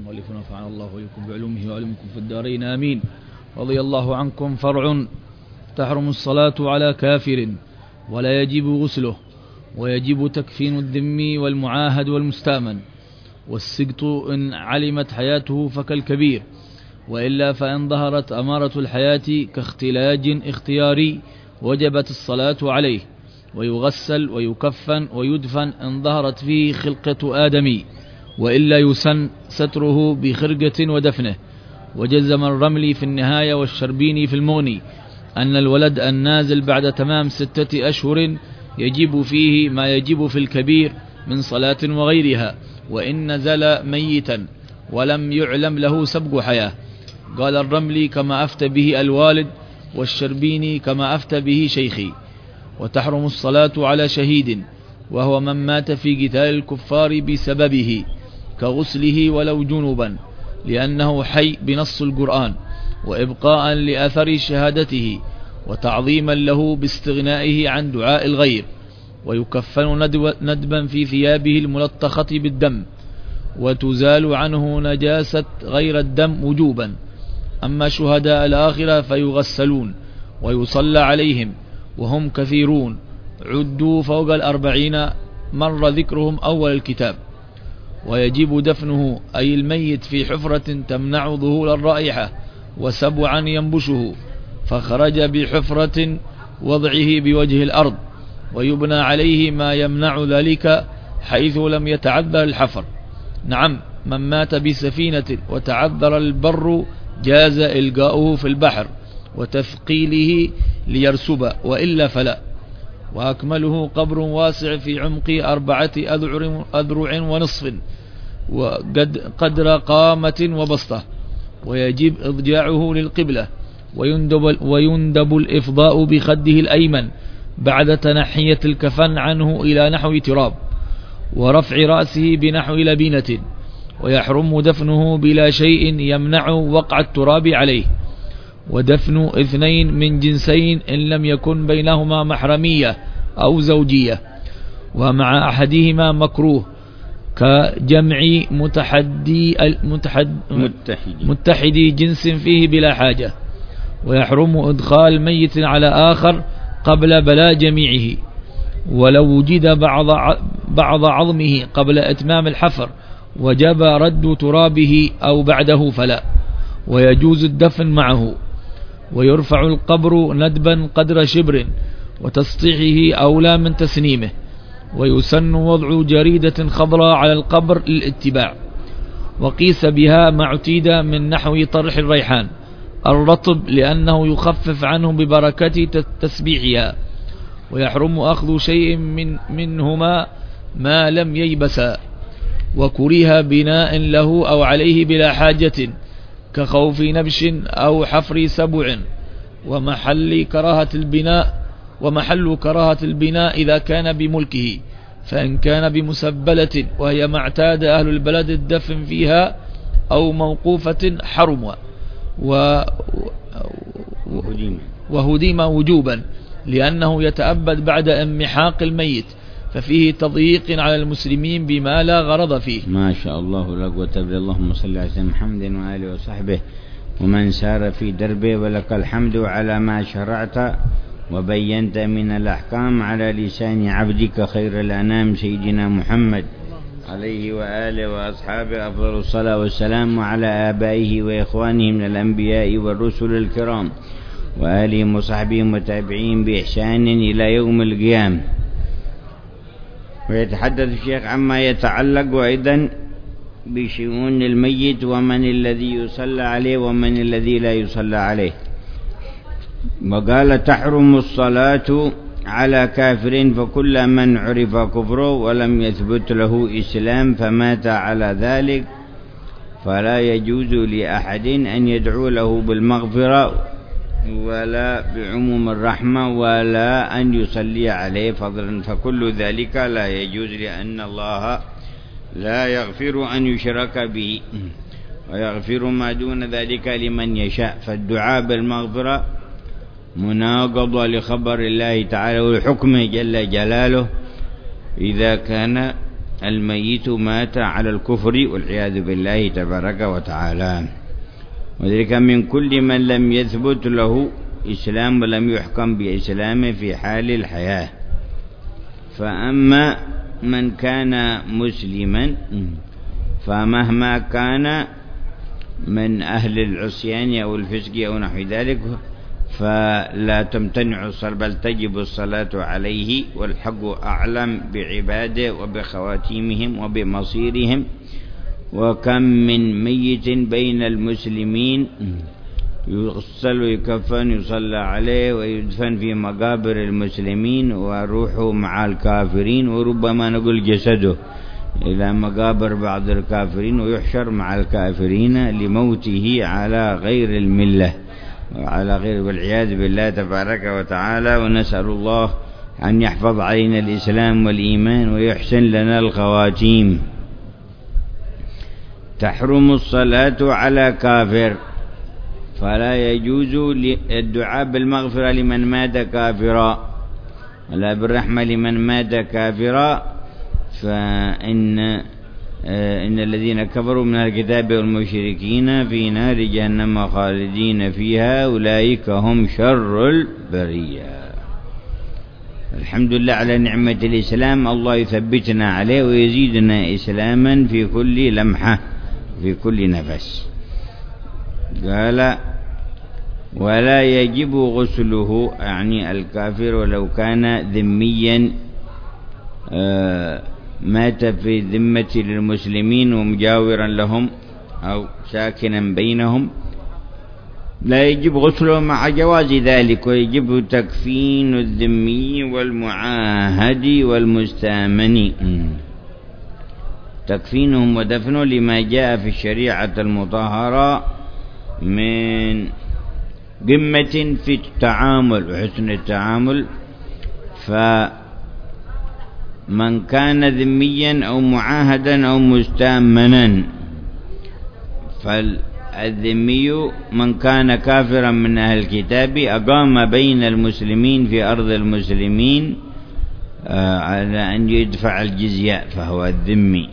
المؤلف نفعنا الله وإياكم بعلومه وعلمكم في الدارين آمين. رضي الله عنكم. فرع: تحرم الصلاة على كافر ولا يجب غسله، ويجب تكفين الذمي والمعاهد والمستأمن، والسقط إن علمت حياته فكالكبير، وإلا فإن ظهرت أمارة الحياة كاختلاج اختياري وجبت الصلاة عليه، ويغسل ويكفن ويدفن إن ظهرت فيه خلقة آدمي، وإلا يسن ستره بخرقة ودفنه. وجزم الرملي في النهاية والشربيني في المغني أن الولد النازل بعد تمام 6 أشهر يجب فيه ما يجب في الكبير من صلاة وغيرها، وإن نزل ميتا ولم يعلم له سبق حياة. قال الرملي: كما أفتى به الوالد، والشربيني كما أفتى به شيخي. وتحرم الصلاة على شهيد وهو من مات في قتال الكفار بسببه كغسله ولو جنبا، لأنه حي بنص القرآن، وإبقاء لأثر شهادته، وتعظيما له باستغنائه عن دعاء الغير. ويكفن ندبا في ثيابه الملطخة بالدم، وتزال عنه نجاسة غير الدم وجوبا. أما شهداء الآخرة فيغسلون ويصلى عليهم، وهم كثيرون، عدوا فوق 40 مر ذكرهم أول الكتاب. ويجب دفنه أي الميت في حفرة تمنع ظهور الرائحة، وسبعا ينبشه، فخرج بحفرة وضعه بوجه الأرض، ويبنى عليه ما يمنع ذلك حيث لم يتعذر الحفر. نعم، من مات بسفينة وتعذر البر جاز إلقاؤه في البحر وتثقيله ليرسب، وإلا فلا. وأكمله قبر واسع في عمق 4 أذرع ونصف، وقدر قامة وبسطة، ويجب إضجاعه للقبلة، ويندب الإفضاء بخده الأيمن بعد تنحية الكفن عنه إلى نحو تراب، ورفع رأسه بنحو لبنة. ويحرم دفنه بلا شيء يمنع وقع التراب عليه. ودفن 2 من جنسين إن لم يكن بينهما محرمية أو زوجية، ومع أحدهما مكروه كجمع متحدي جنس فيه بلا حاجة. ويحرم إدخال ميت على آخر قبل بلاء جميعه، ولو وجد بعض عظمه قبل إتمام الحفر وجب رد ترابه أو بعده فلا. ويجوز الدفن معه. ويرفع القبر ندبا قدر شبر، وتسطيحه أولى من تسنيمه. ويسن وضع جريدة خضراء على القبر للاتباع، وقيس بها ما اعتيد من نحو طرح الريحان الرطب، لأنه يخفف عنه ببركة تسبيحها. ويحرم أخذ شيء منهما ما لم ييبسا. وكره بناء له أو عليه بلا حاجة كخوف نبش أو حفر سبع. ومحل كراهة البناء إذا كان بملكه، فإن كان بمسبلة وهي ما اعتاد أهل البلد الدفن فيها أو موقوفة حرم وهديم وجوبا، لأنه يتأبد بعد انمحاق الميت، ففيه تضييق على المسلمين بما لا غرض فيه. ما شاء الله لا قوة إلا بالله. اللهم صل على سيدنا محمد وآله وصحبه ومن سار في دربه، ولك الحمد على ما شرعت وبينت من الأحكام على لسان عبدك خير الأنام سيدنا محمد عليه وآله وأصحابه أفضل الصلاة والسلام، وعلى آبائه وإخوانه من الأنبياء والرسل الكرام وآلهم وصحبهم وتابعين بإحسان إلى يوم القيامة. ويتحدث الشيخ عما يتعلق أيضا بشؤون الميت، ومن الذي يصلى عليه ومن الذي لا يصلى عليه. وقال: تحرم الصلاة على كافر، فكل من عرف كفره ولم يثبت له إسلام فمات على ذلك فلا يجوز لأحد أن يدعو له بالمغفرة ولا بعموم الرحمة ولا أن يصلي عليه فضلا، فكل ذلك لا يجوز، لأن الله لا يغفر أن يشرك به ويغفر ما دون ذلك لمن يشاء. فالدعاء بالمغفرة مناقضة لخبر الله تعالى وحكمه جل جلاله إذا كان الميت مات على الكفر والعياذ بالله تبارك وتعالى. وذلك من كل من لم يثبت له إسلام ولم يحكم بإسلامه في حال الحياة. فأما من كان مسلما فمهما كان من أهل العصيان أو الفسق أو نحو ذلك فلا تمتنع الصلاة بل تجب الصلاة عليه، والحق أعلم بعباده وبخواتيمهم وبمصيرهم. وكم من ميت بين المسلمين يغسل ويكفن يصلى عليه ويدفن في مقابر المسلمين وروحه مع الكافرين، وربما نقول جسده إلى مقابر بعض الكافرين ويحشر مع الكافرين لموته على غير الملة وعلى غير، والعياذ بالله تبارك وتعالى. ونسأل الله أن يحفظ علينا الإسلام والإيمان ويحسن لنا الخواتيم. تحرم الصلاة على كافر، فلا يجوز الدعاء بالمغفرة لمن مات كافرا ولا بالرحمة لمن مات كافرا، فإن الذين كفروا من الكتاب والمشركين في نار جهنم خالدين فيها أولئك هم شر البرية. الحمد لله على نعمة الإسلام، الله يثبتنا عليه ويزيدنا إسلاما في كل لمحة في كل نفس. قال ولا يجب غسله، يعني الكافر ولو كان ذميا مات في ذمة للمسلمين ومجاورا لهم أو ساكنا بينهم لا يجب غسله مع جواز ذلك، ويجب تكفين الذمي والمعاهد والمستامن، تكفينهم ودفنه لما جاء في الشريعة المطهرة من قمة في التعامل وحسن التعامل. فمن كان ذميا أو معاهدا أو مستامنا، فالذمي من كان كافرا من أهل الكتاب أقام بين المسلمين في أرض المسلمين على أن يدفع الجزية فهو الذمي.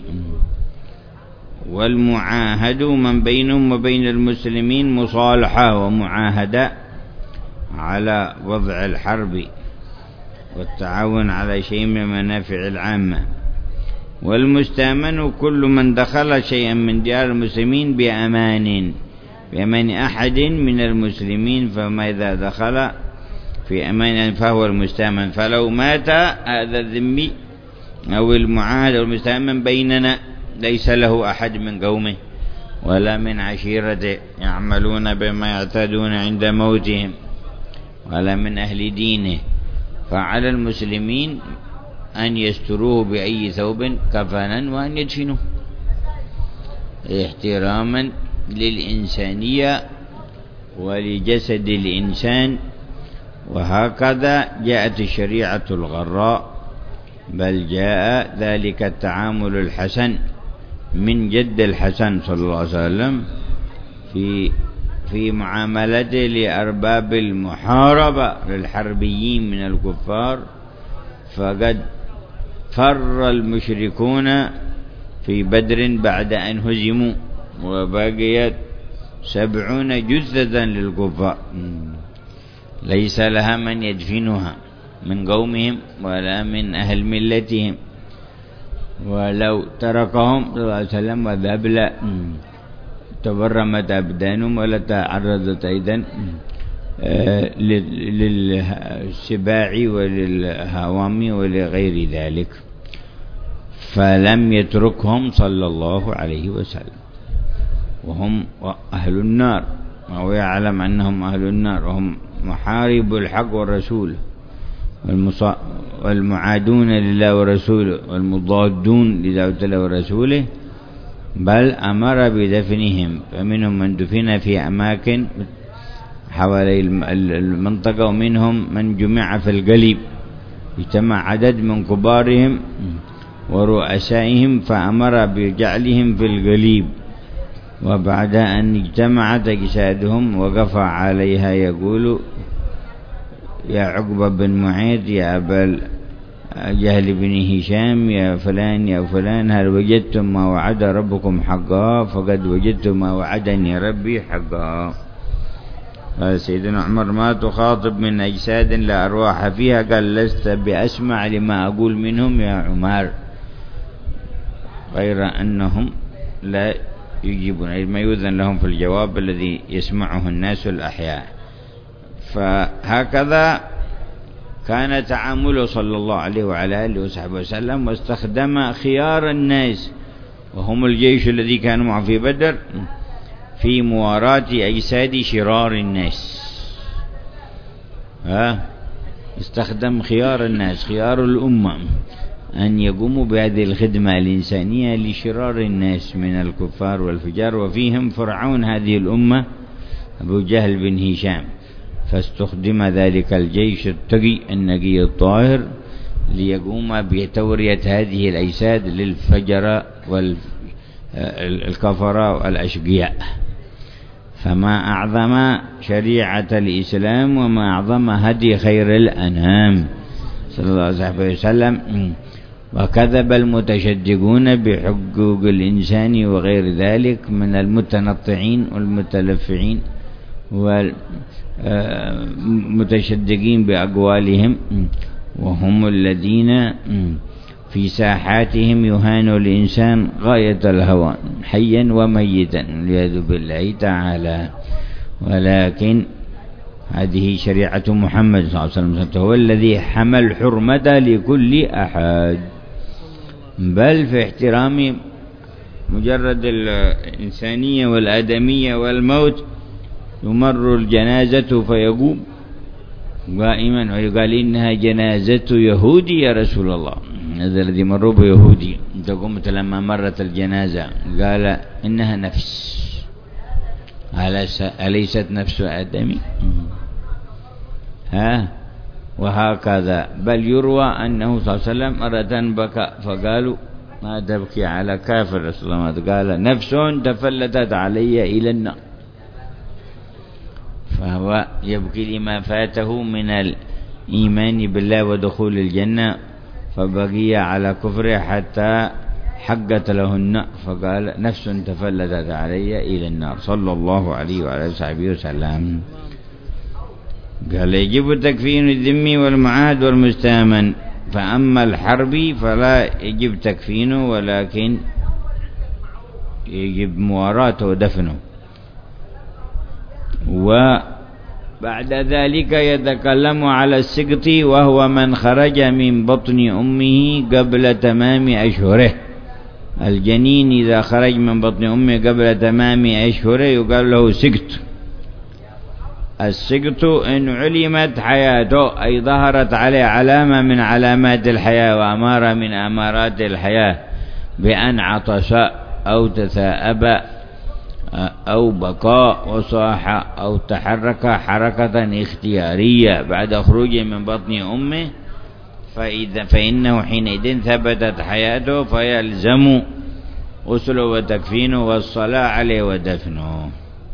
والمعاهد من بينهم وبين المسلمين مصالحة ومعاهدة على وضع الحرب والتعاون على شيء من المنافع العامة. والمستامن كل من دخل شيئا من ديار المسلمين بأمان أحد من المسلمين، فما إذا دخل في أمان فهو المستامن. فلو مات هذا الذمي أو المعاهد أو المستامن بيننا ليس له أحد من قومه ولا من عشيرته يعملون بما يعتادون عند موتهم ولا من أهل دينه، فعلى المسلمين أن يستروه بأي ثوب كفنا وأن يدفنوه احتراما للإنسانية ولجسد الإنسان. وهكذا جاءت الشريعة الغراء، بل جاء ذلك التعامل الحسن من جد الحسن صلى الله عليه وسلم في معاملته لأرباب المحاربة للحربيين من الكفار. فقد فر المشركون في بدر بعد أن هزموا وبقيت 70 جثة للكفار ليس لها من يدفنها من قومهم ولا من أهل ملتهم، ولو تركهم صلى الله عليه وسلم وذهب لا تبرمت أبدانهم ولا تعرضت أيضا للسباع وللهوام ولغير ذلك، فلم يتركهم صلى الله عليه وسلم وهم أهل النار، وهو يعلم أنهم أهل النار وهم محارب الحق والرسول والمعادون لله ورسوله والمضادون لله ورسوله، بل أمر بدفنهم. فمنهم من دفن في أماكن حوالي المنطقة، ومنهم من جمع في القليب، اجتمع عدد من كبارهم ورؤسائهم فأمر بجعلهم في القليب. وبعد أن اجتمعت أجسادهم وقف عليها يقول يا عقبة بن معيط يا أبا جهل بن هشام يا فلان يا فلان هل وجدتم ما وعد ربكم حقا فقد وجدتم ما وعدني ربي حقا. قال سيدنا عمر ما تخاطب من أجساد لا أرواح فيها قال لست بأسمع لما أقول منهم يا عمر غير أنهم لا يجيبون ما يؤذن لهم في الجواب الذي يسمعه الناس الأحياء. فهكذا كان تعامله صلى الله عليه وعلى آله وصحبه وسلم واستخدم خيار الناس وهم الجيش الذي كان معه في بدر في مواراة أجساد شرار الناس. استخدم خيار الناس خيار الأمة أن يقوموا بهذه الخدمة الإنسانية لشرار الناس من الكفار والفجار وفيهم فرعون هذه الأمة أبو جهل بن هشام. فاستخدم ذلك الجيش التقي النقي الطاهر ليقوم بتورية هذه الأجساد للفجر والكفر والأشقياء. فما أعظم شريعة الإسلام وما أعظم هدي خير الأنام صلى الله عليه وسلم. وكذب المتشدقون بحقوق الإنسان وغير ذلك من المتنطعين والمتلفعين والمتشدقين بأقوالهم وهم الذين في ساحاتهم يهان الإنسان غاية الهوان حيا وميتا والعياذ بالله تعالى. ولكن هذه شريعة محمد صلى الله عليه وسلم هو الذي حمل الحرمة لكل أحد بل في احترام مجرد الإنسانية والآدمية والموت يمر الجنازة فيقوم قائما ويقال إنها جنازة يهودي يا رسول الله. هذا الذي مروا بيهودي تقوم لما مرت الجنازة قال إنها نفس أليست نفس آدمي وهكذا. بل يروى أنه صلى الله عليه وسلم مرة بكى فقالوا ما تبكي على كافر رسول الله قال نفس تفلتت علي إلى النار. فهو يبكي لما فاته من الإيمان بالله ودخول الجنة فبقي على كفره حتى حقت له النار فقال نفس تفلتت علي إلى النار صلى الله عليه وعلى صحبه وسلم. قال يجب تكفين الذمي والمعاهد والمستأمن. فأما الحربي فلا يجب تكفينه ولكن يجب مواراته ودفنه. وبعد ذلك يتكلم على السقط وهو من خرج من بطن أمه قبل تمام أشهره. الجنين إذا خرج من بطن أمه قبل تمام أشهره يقال له سقط. السقط إن علمت حياته أي ظهرت عليه علامة من علامات الحياة وأمارة من أمارات الحياة بأن عطس أو تثاءب أو بكاء وصاح أو تحرك حركة اختيارية بعد خروجه من بطن أمه فإنه حينئذ ثبتت حياته فيلزم غسله وتكفينه والصلاة عليه ودفنه.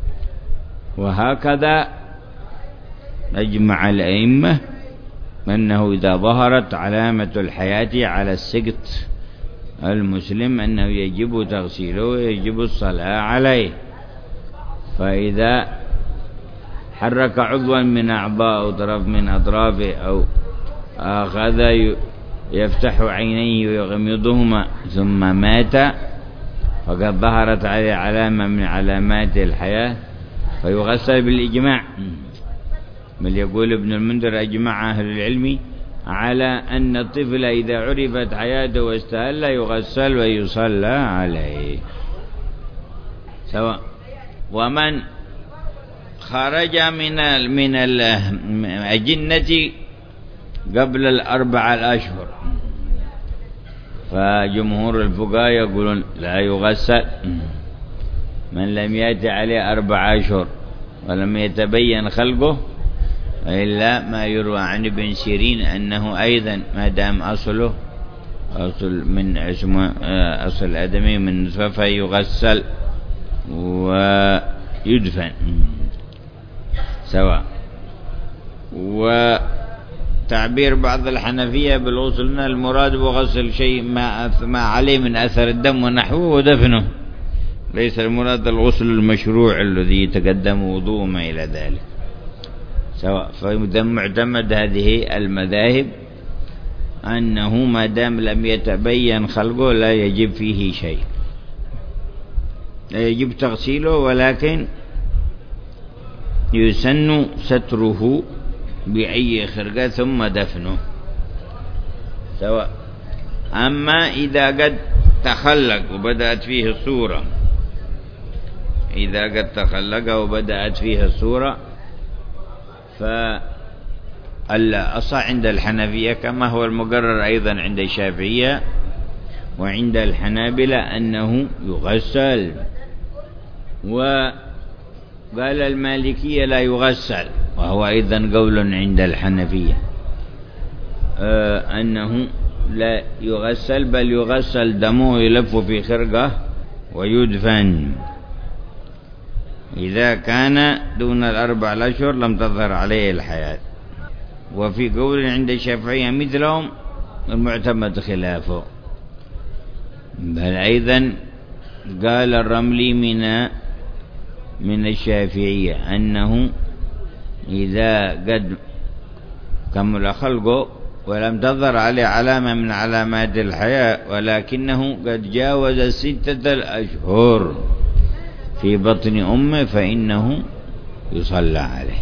وهكذا أجمع الأئمة أنه إذا ظهرت علامة الحياة على السقط المسلم أنه يجب تغسيله ويجب الصلاة عليه. فإذا حرك عضوا من أعضاء أو طرف من أطرافه أو أخذ يفتح عينيه ويغمضهما ثم مات فقد ظهرت عليه علامة من علامات الحياة فيغسل بالإجماع. بل يقول ابن المنذر أجمع أهل العلم على أن الطفل إذا عرفت حياته واستهل يغسل ويصلى عليه سواء. ومن خرج من الأجنة قبل 4 الأشهر فجمهور الفقهاء يقولون لا يغسل من لم يأتي عليه 4 أشهر ولم يتبين خلقه إلا ما يروى عن ابن سيرين أنه أيضا ما دام أصله أصل من اسمه أصل الآدمي من نطفة فيغسل ويدفن سواء. تعبير بعض الحنفية بالغسل المراد بغسل شيء ما عليه من أثر الدم ونحوه ودفنه، ليس المراد الغسل المشروع الذي يتقدم وضوء ما إلى ذلك. سواء فمعتمد هذه المذاهب أنه ما دام لم يتبين خلقه لا يجب فيه شيء، لا يجب تغسيله، ولكن يسن ستره بأي خرقة ثم دفنه سواء. أما إذا قد تخلق وبدأت فيه الصورة، إذا قد تخلق وبدأت فيه الصورة فالأصح عند الحنفية كما هو المقرر أيضا عند الشافعية وعند الحنابلة أنه يغسل، وقال المالكية لا يغسل، وهو أيضا قول عند الحنفية أنه لا يغسل بل يغسل دمه يلف في خرقة ويدفن إذا كان دون 4 أشهر لم تظهر عليه الحياة. وفي قول عند الشافعية مثلهم المعتمد خلافه. بل أيضا قال الرملي من الشافعية أنه إذا قد كمل خلقه ولم تظهر عليه علامة من علامات الحياة ولكنه قد جاوز 6 أشهر في بطن أمه فإنه يصلى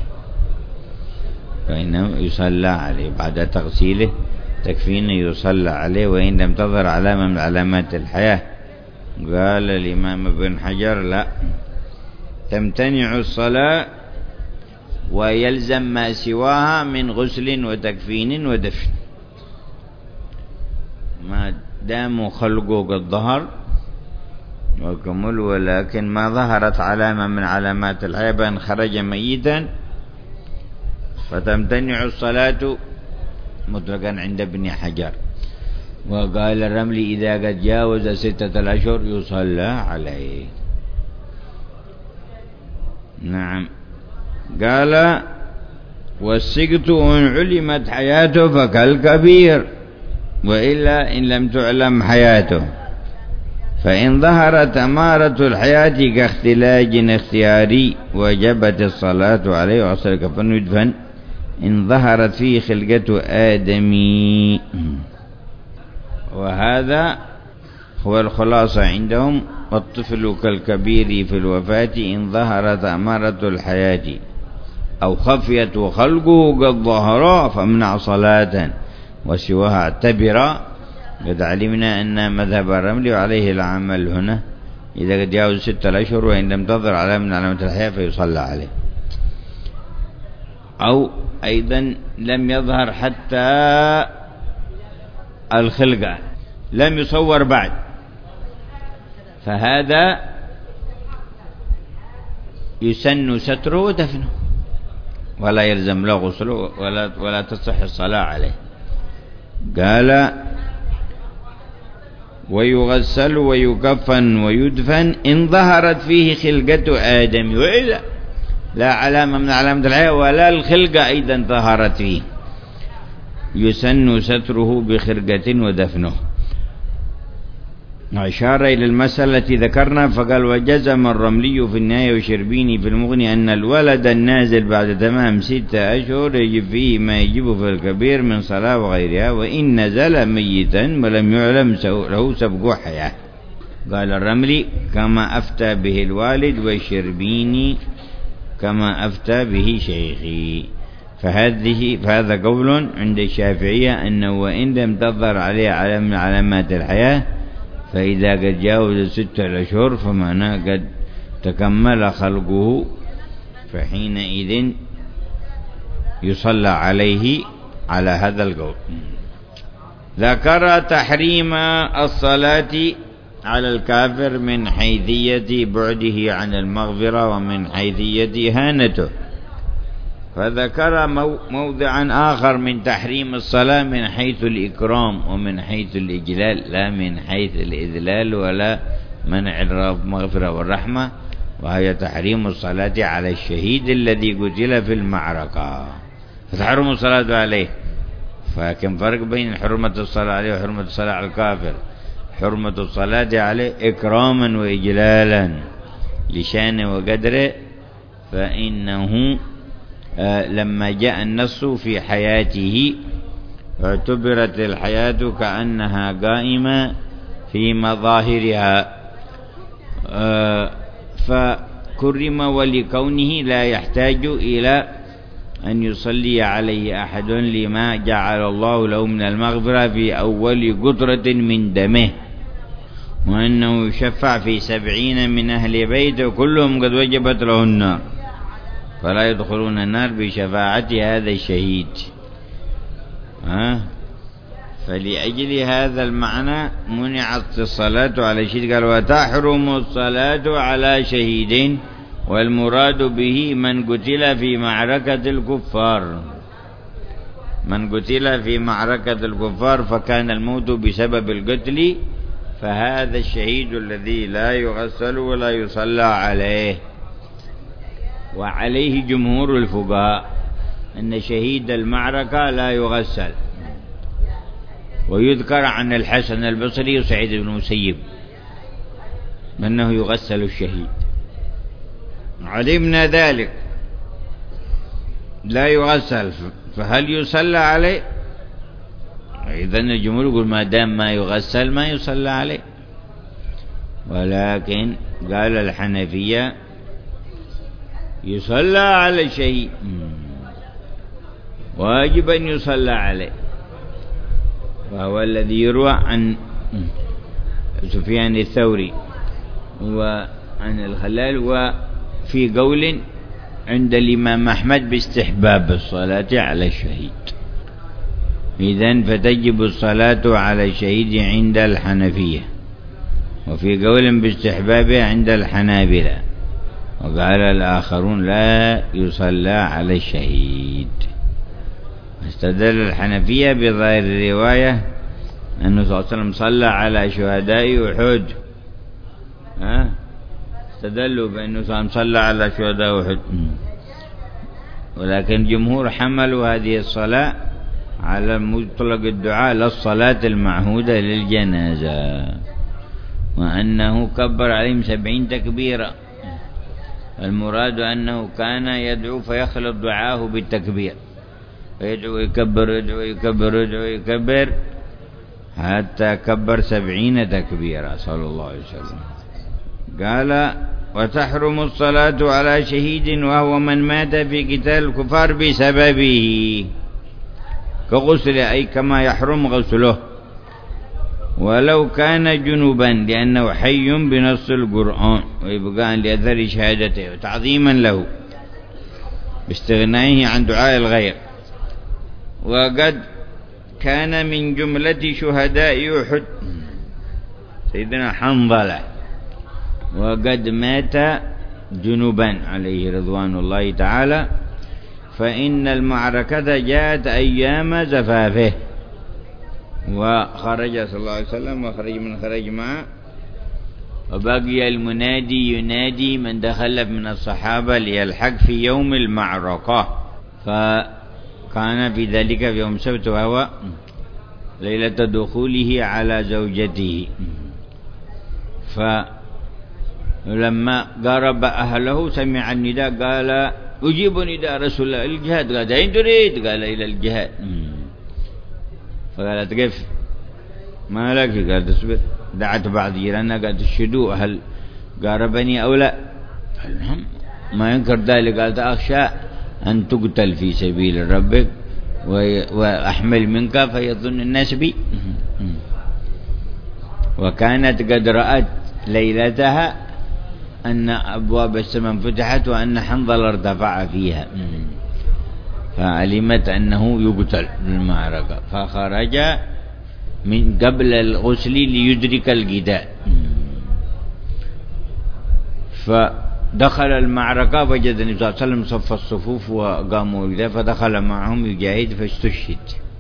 عليه بعد تغسيله تكفينه يصلى عليه وإن لم تظهر علامة من علامات الحياة. قال الإمام ابن حجر لا، تمتنع الصلاة ويلزم ما سواها من غسل وتكفين ودفن ما دام خلقه قد ظهر وكمل، ولكن ما ظهرت علامة من علامات الحياة بأن خرج ميتا فتمتنع الصلاة مطلقا عند ابن حجر. وقال الرملي إذا قد جاوز 6 أشهر يصلى عليه. نعم. قال والسقط إن علمت حياته فكالكبير وإلا إن لم تعلم حياته، فإن ظهرت أمارة الحياة كاختلاج اختياري وجبت الصلاة عليه وغسل كفن يدفن إن ظهرت فيه خلقة آدمي. وهذا هو الخلاصة عندهم. والطفل كالكبير في الوفاة إن ظهرت أمارة الحياة أو خفيت وخلقه قد ظهر فامنع صلاة وسواها اعتبر. قد علمنا أن مذهب الرمل وعليه العمل هنا إذا قد جاوز 6 أشهر وإن لم تظهر علامة من علامات الحياة فيصلى عليه. أو أيضا لم يظهر حتى الخلقة لم يصور بعد، فهذا يسن ستره ودفنه ولا يلزم له غسله ولا تصح الصلاة عليه. قال ويغسل ويكفن ويدفن إن ظهرت فيه خلقة آدم، وإلا لا علامة من علامة الحياة ولا الخلقة أيضا ظهرت فيه يسن ستره بخرقة ودفنه. أشار إلى المسألة التي ذكرنا فقال وجزم الرملي في النهاية وشربيني في المغني أن الولد النازل بعد تمام 6 أشهر يجب فيه ما يجب في الكبير من صلاة وغيرها وإن نزل ميتا ولم يعلم له سبق حياة. قال الرملي كما أفتى به الوالد والشربيني كما أفتى به شيخي. فهذا قول عند الشافعية أنه وإن لم تظهر عليه علامة من علامات الحياة فإذا قد جاوز 6 أشهر فمعناه قد تكمل خلقه فحينئذ يصلى عليه على هذا القول. ذكر تحريم الصلاة على الكافر من حيثية بعده عن المغفرة ومن حيثية إهانته، فذكر موضعا آخر من تحريم الصلاة من حيث الإكرام ومن حيث الإجلال لا من حيث الإذلال ولا منع المغفرة والرحمة، وهي تحريم الصلاة على الشهيد الذي قتل في المعركة، فتحرم الصلاة عليه فكم فرق بين حرمة الصلاة عليه وحرمة الصلاة على الكافر؟ حرمة الصلاة عليه إكراما وإجلالا لشانه وقدره، فإنه لما جاء النص في حياته اعتبرت الحياة كأنها قائمة في مظاهرها، فكرم ولكونه لا يحتاج إلى أن يصلي عليه أحد لما جعل الله له من المغفرة في أول قطرة من دمه، وأنه يشفع في 70 من أهل بيته كلهم قد وجبت له النار، فلا يدخلون النار بشفاعة هذا الشهيد. فلأجل هذا المعنى منعت الصلاة على شهيد. قال وتحرم الصلاة على شهيد، والمراد به من قتل في معركة الكفار، من قتل في معركة الكفار فكان الموت بسبب القتل، فهذا الشهيد الذي لا يغسل ولا يصلى عليه. وعليه جمهور الفقهاء أن شهيد المعركة لا يغسل. ويذكر عن الحسن البصري وسعيد بن المسيب أنه يغسل الشهيد. علمنا ذلك لا يغسل، فهل يصلى عليه؟ إذن الجمهور يقول ما دام ما يغسل ما يصلى عليه. ولكن قال الحنفية يصلى على الشهيد، واجب أن يصلى عليه، وهو الذي يروى عن سفيان الثوري وعن الخلال، وفي قول عند الإمام أحمد باستحباب الصلاة على الشهيد. إذن فتجب الصلاة على الشهيد عند الحنفية، وفي قول باستحبابه عند الحنابلة، وقال الآخرون لا يصلى على الشهيد. استدل الحنفية بظاهر الرواية أنه صلى الله عليه وسلم صلى على شهداء أحد، استدلوا بأنه صلى على شهداء أحد، ولكن جمهور حملوا هذه الصلاة على مطلق الدعاء للصلاة المعهودة للجنازة، وأنه كبر عليهم 70 تكبيرة. المراد أنه كان يدعو فيخلط دعاه بالتكبير، فيدعو يكبر يدعو يكبر يدعو يكبر حتى كبر 70 تكبيرة صلى الله عليه وسلم. قال وتحرم الصلاة على شهيد وهو من مات في قتال الكفار بسببه كغسل، أي كما يحرم غسله، ولو كان جنوبا لأنه حي بنص القرآن، وإبقاء لأثر شهادته وتعظيما له باستغنائه عن دعاء الغير. وقد كان من جملة شهداء أحد سيدنا حنظلة، وقد مات جنوبا عليه رضوان الله تعالى، فإن المعركة جاءت أيام زفافه، وخرج صلى الله عليه وسلم وخرج من خرج معه، وبقي المنادي ينادي من دخل من الصحابة ليلحق في يوم المعركة، فكان في ذلك في يوم السبت وهو ليلة دخوله على زوجته. فلما قرب أهله سمع النداء قال أجيب نداء رسول الله الجهاد، قال أين تريد؟ قال إلى الجهاد. فقالت كيف ما لك؟ قال تصبر. دعت بعض جيرانها قالت الشدوء هل قاربني أو لا؟ ما ينكر ذلك. قالت أخشى أن تقتل في سبيل ربك وأحمل منك فيظن الناس بي. وكانت قد رأت ليلتها أن أبواب السماء فتحت وأن حنظل ارتفع فيها، فعلمت أنه يقتل بالمعركة، فخرج من قبل الغسل ليدرك القتال. فدخل المعركة فوجد النبي صلى الله عليه وسلم صف الصفوف وقاموا إليه، فدخل معهم يجاهد فاستشهد.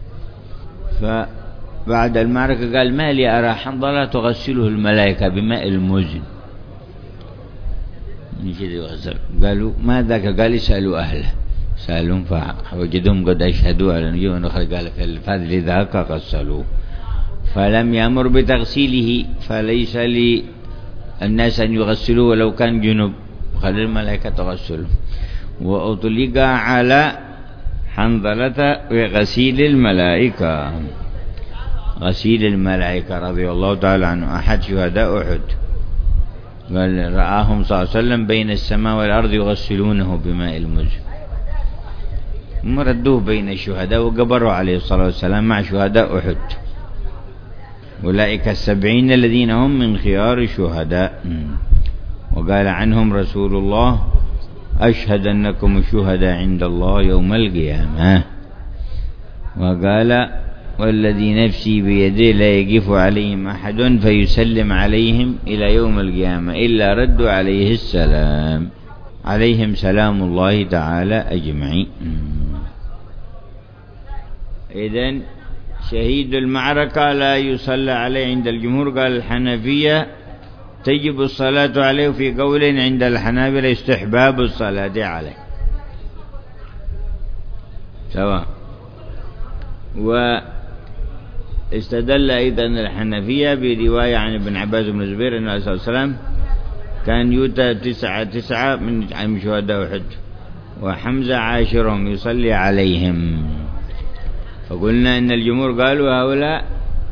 فبعد المعركة قال ما لي أرى حنظلة تغسله الملائكة بماء المزن. قالوا ما ذاك؟ قال اسألوا أهله. سألهم فوجدهم قد أشهدوا على نجوم الأخرى قال فالفضل ذاك غسلوه فلم يأمر بتغسيله فليس للناس أن يغسلوه ولو كان جنوب خلي الملائكة تغسله. وأطلق على حنظلة وغسيل الملائكة، غسيل الملائكة رضي الله تعالى عنه أحد شهداء أحد قال رآهم صلى الله عليه وسلم بين السماء والأرض يغسلونه بماء المزن، مردوه بين الشهداء وقبروا عليه الصلاة والسلام مع شهداء أحد. أولئك 70 الذين هم من خيار الشهداء. وقال عنهم رسول الله أشهد أنكم شهداء عند الله يوم القيامة. وقال والذي نفسي بيده لا يقف عليهم أحد فيسلم عليهم إلى يوم القيامة إلا ردوا عليه السلام، عليهم سلام الله تعالى أجمعين. إذن شهيد المعركة لا يصلى عليه عند الجمهور. قال الحنفية تجب الصلاة عليه، في قول عند الحنابلة استحباب الصلاة عليه سواء. واستدل أيضا الحنفية برواية عن ابن عباس بن الزبير أنه عليه الصلاة والسلام كان يؤتى 9 من شهداء أحد وحمزة عاشرهم يصلي عليهم. فقلنا إن الجمهور قالوا هؤلاء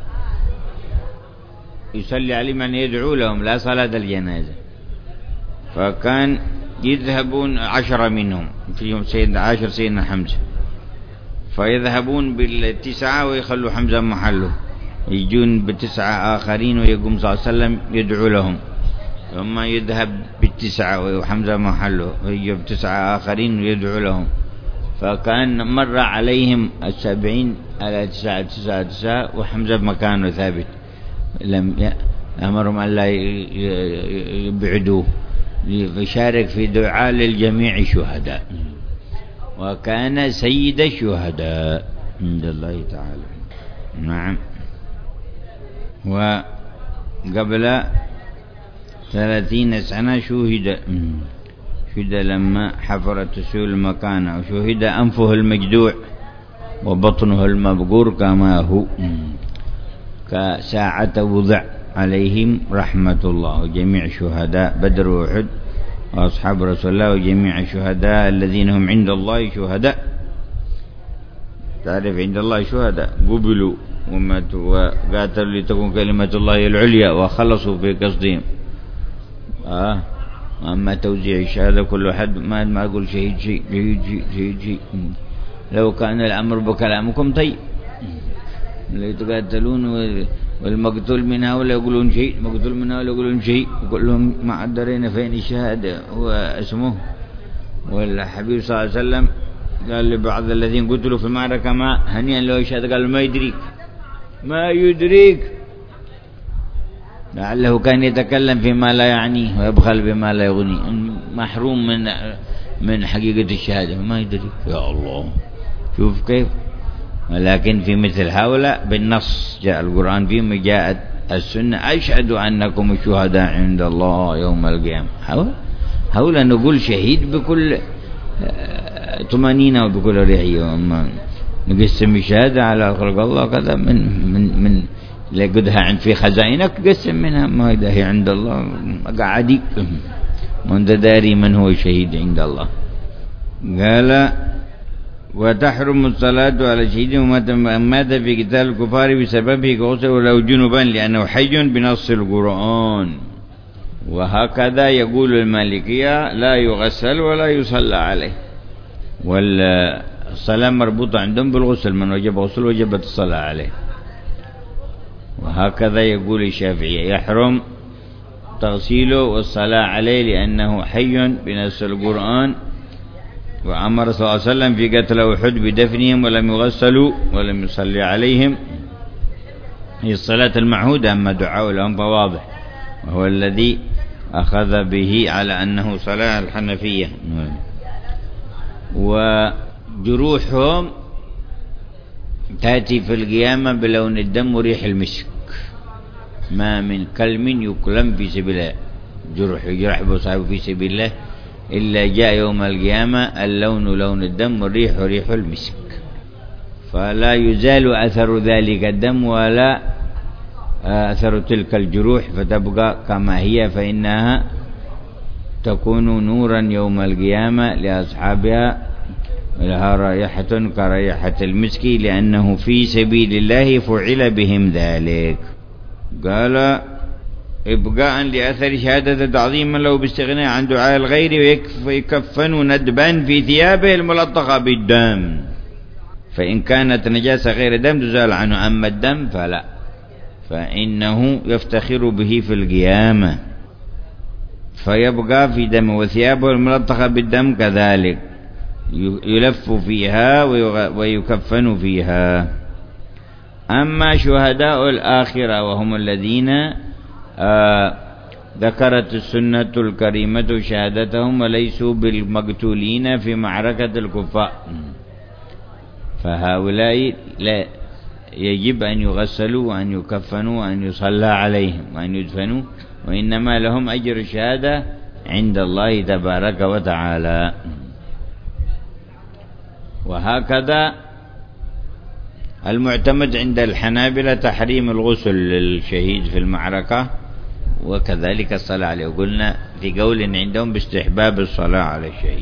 يصلي عليهم أن يدعو لهم لا صلاة الجنازة. فكان يذهبون 10 منهم فيهم سيدنا عاشر سيدنا حمزة، فيذهبون بال9 ويخلوا حمزة محله، يجون ب9 آخرين ويقوم صلى الله عليه وسلم يدعو لهم، ثم يذهب ب9 وحمزة محله ويجي ب9 آخرين ويدعو لهم. فكان مر عليهم 70 على 9 وحمزة بمكانه ثابت، لم أمرهم أن لا يبعدوه ليشارك في دعاء للجميع شهداء، وكان سيد الشهداء عند الله تعالى. نعم. وقبل 30 سنة شهد لما حفرت السيول مكانه، وشهد أنفه المجدوع وبطنه المبقور كما هو كساعة وضع عليهم رحمة الله. وجميع شهداء بدر وأحد وأصحاب رسول الله وجميع الشهداء الذين هم عند الله شهداء. تعرف عند الله شهداء قبلوا وماتوا وقاتلوا لتكون كلمة الله العليا وخلصوا في قصدهم. أما توزيع الشهادة كل حد ما أقول شهيد. لو كان الأمر بكلامكم طيب، لا يتقاتلون والمقتول من هؤلاء يقولون شيء، مقتول من هؤلاء يقولون شيء، كلهم ما درينا فين الشهادة واسمه. والحبيب صلى الله عليه وسلم قال لبعض الذين قتلوا في المعركة ما هنيئا له الشهادة، قال ما يدريك لعله كان يتكلم فيما لا يعنيه ويبخل بما لا يغنيه، محروم من حقيقة الشهادة ما يدريك. يا الله شوف كيف. ولكن في مثل هؤلاء بالنص جاء القرآن فيهم، جاءت السنة أشهد أنكم الشهداء عند الله يوم القيامة. هؤلاء نقول شهيد بكل طمأنينة وبكل ريحية، نقسم الشهادة على خلق الله كذا من لقدها عند في خزائنك قسم منها، ما هي عند الله قاعدي وانت داري من هو شهيد عند الله. قال وتحرم الصلاة على شهيد مات في قتال الكفار بسببه غسل ولو جنبا لأنه حي بنص القرآن. وهكذا يقول المالكية لا يغسل ولا يصلى عليه، والصلاة مربوطة عندهم بالغسل، من وجب غسل وجبت الصلاة عليه. وهكذا يقول الشافعية يحرم تغسيله والصلاة عليه لأنه حي بنص القرآن. وأمر صلى الله عليه وسلم في قتل أحد بدفنهم ولم يغسلوا ولم يصلي عليهم، هي الصلاة المعهودة. أما دعاء لهم فواضح، وهو الذي أخذ به على أنه صلاة الحنفية. وجروحهم تأتي في القيامة بلون الدم وريح المسك، ما من كلم يكلم في سبيل الله، جرح يجرح بصاحبه في سبيل الله إلا جاء يوم القيامة اللون لون الدم والريح ريح المسك، فلا يزال أثر ذلك الدم ولا أثر تلك الجروح، فتبقى كما هي، فإنها تكون نورا يوم القيامة لأصحابها، لها رائحة كرائحة المسك، لأنه في سبيل الله فعل بهم ذلك. قال إبقاء لأثر شهادة تعظيما له باستغناء عن دعاء الغير، ويكفن ندبا في ثيابه الملطخة بالدم، فإن كانت نجاسة غير دم تزال عنه، أما الدم فلا، فإنه يفتخر به في القيامة فيبقى في دم، وثيابه الملطخة بالدم كذلك يلف فيها ويكفن فيها. أما شهداء الآخرة وهم الذين ذكرت السنة الكريمة شهادتهم وليسوا بالمقتولين في معركة الكفار، فهؤلاء لا يجب أن يغسلوا وأن يكفنوا وأن يصلى عليهم وأن يدفنوا، وإنما لهم أجر الشهادة عند الله تبارك وتعالى. وهكذا المعتمد عند الحنابلة تحريم الغسل للشهيد في المعركة، وكذلك الصلاة عليه، وقلنا في قول عندهم باستحباب الصلاة على الشهيد.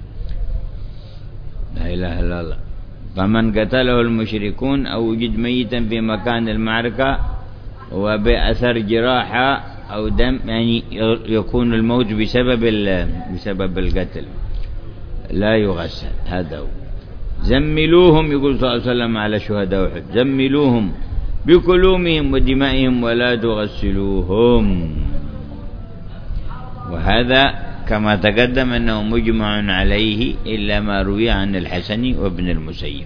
لا إله إلا الله. فمن قتله المشركون أو وجد ميتا في مكان المعركة وبأثر جراحة أو دم، يعني يكون الموت بسبب القتل، لا يغسل. هذا هو. زملوهم، يقول صلى الله عليه وسلم على شهداء أحد، زملوهم بكلومهم ودمائهم ولا تغسلوهم. وهذا كما تقدم أنه مجمع عليه إلا ما روي عن الحسن وابن المسيب.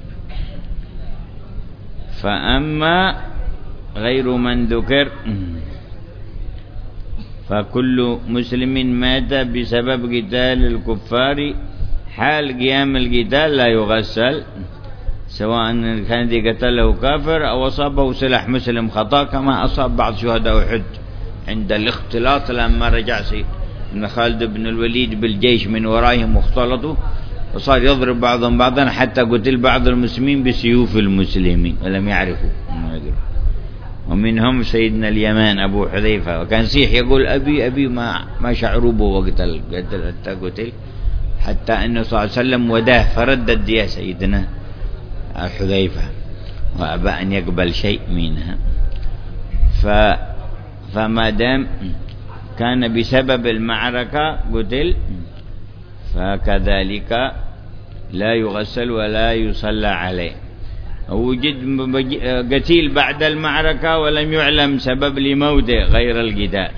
فأما غير من ذكر فكل مسلم مات بسبب قتال الكفار حال قيام القتال لا يغسل، سواء كان ذي قتله كافر أو أصابه سلاح مسلم خطأ، كما أصاب بعض شهداء أحد عند الاختلاط لما رجع سيدنا خالد بن الوليد بالجيش من ورائهم واختلطوا، وصار يضرب بعضهم بعضا حتى قتل بعض المسلمين بسيوف المسلمين ولم يعرفوا. ومنهم سيدنا اليمان أبو حذيفة، وكان سيح يقول أبي أبي ما شعروا به وقت القتل حتى قتل، حتى أنه صلى الله عليه وسلم وداه فردد يا سيدنا حذيفة وأبى أن يقبل شيء منها. فما دام كان بسبب المعركة قتل فكذلك لا يغسل ولا يصلى عليه. وجد قتيل بعد المعركة ولم يعلم سبب لموته غير القتال،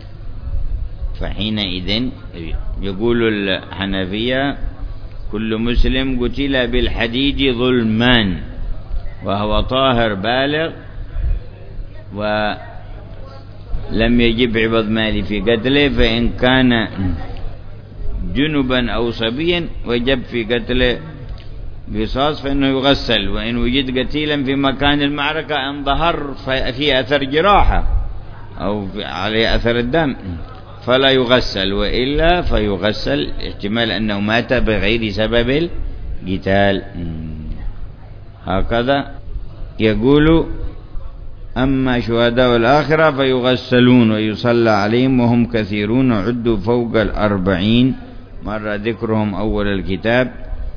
فحينئذ يقول الحنفية كل مسلم قتل بالحديد ظلمان وهو طاهر بالغ ولم يجب عوض مالي في قتله، فإن كان جنبا أو صبيا وجب في قتله قصاص فإنه يغسل. وإن وجد قتيلا في مكان المعركة أن ظهر في أثر جراحة أو عليه أثر الدم فلا يغسل، وإلا فيغسل، احتمال أنه مات بغير سبب القتال. هكذا يقول أما شهداء الآخرة فيغسلون ويصلى عليهم وهم كثيرون عدوا فوق 40 مرة ذكرهم أول الكتاب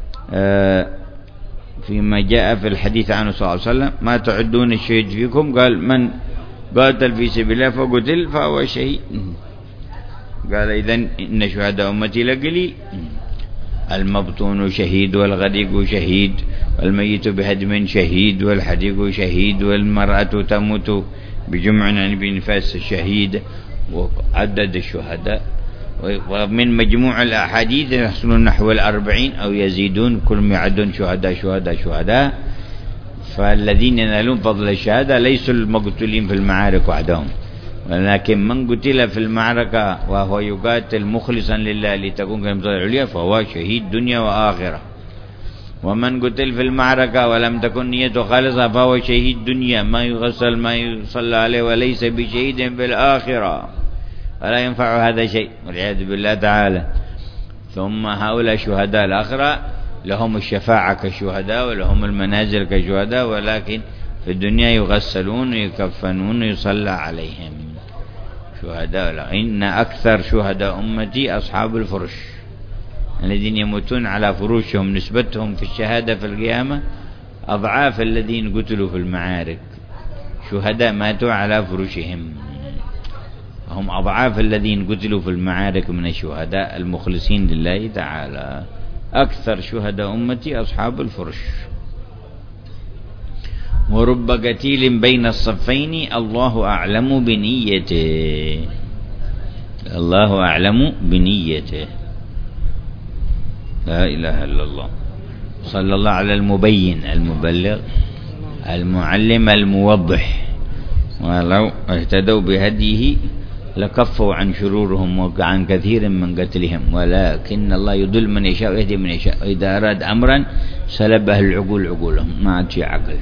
فيما جاء في الحديث عنه صلى الله عليه وسلم ما تعدون الشهيد فيكم، قال من قاتل في سبيل الله فقتل فهو شهيد. قال إذن إن شهداء أمتي لقليل، المبطون شهيد والغريق شهيد والميت بهدم شهيد والحديق شهيد والمرأة تموت بجمع عن بنفاس شهيد، وعدد الشهداء. ومن مجموع الأحاديث يحصلون نحو 40 أو يزيدون، كل ما يعدون شهداء. فالذين ينالون فضل الشهادة ليسوا المقتولين في المعارك وحدهم، ولكن من قتل في المعركة وهو يقاتل مخلصا لله لتكون كلمة الله العليا فهو شهيد دنيا وآخرة. ومن قتل في المعركة ولم تكن نيته خالصة فهو شهيد دنيا، ما يغسل ما يصلى عليه وليس بشهيد في الآخرة، ولا ينفع هذا شيء والعياذ بالله تعالى. ثم هؤلاء شهداء الآخرة لهم الشفاعة كشهداء ولهم المنازل كشهداء، ولكن في الدنيا يغسلون ويكفنون ويصلى عليهم شهداء. إن أكثر شهداء أمتي أصحاب الفرش الذين يموتون على فروشهم، نسبتهم في الشهادة في القيامة أضعاف الذين قتلوا في المعارك. شهداء ماتوا على فرشهم، هم أضعاف الذين قتلوا في المعارك من الشهداء المخلصين لله تعالى. أكثر شهداء أمتي أصحاب الفرش. ورب قتيل بين الصفين الله أعلم بنيته، الله أعلم بنيته. لا إله إلا الله. صلى الله على المبين المبلغ المعلم الموضح. ولو اهتدوا بهديه لكفوا عن شرورهم وعن كثير من قتلهم، ولكن الله يضل من يشاء ويهدي من يشاء، وإذا أراد أمرا سلبه العقول عقولهم. ما عاد شيء عقل.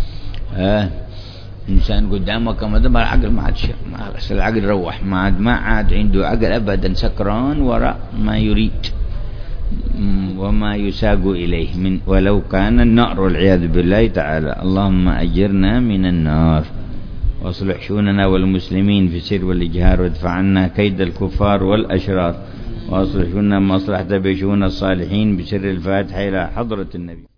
إنسان قدامك ما دام العقل ما عاد شيء، العقل روح، ما عاد عنده عقل أبدا، سكران وراء ما يريد وما يساق إليه من ولو كان النار والعياذ بالله تعالى. اللهم أجرنا من النار، واصلح شؤوننا والمسلمين في السر والإجهار، وادفع عنا كيد الكفار والأشرار، واصلح شؤوننا ما أصلحت بشؤون الصالحين بسر الفاتحة إلى حضرة النبي.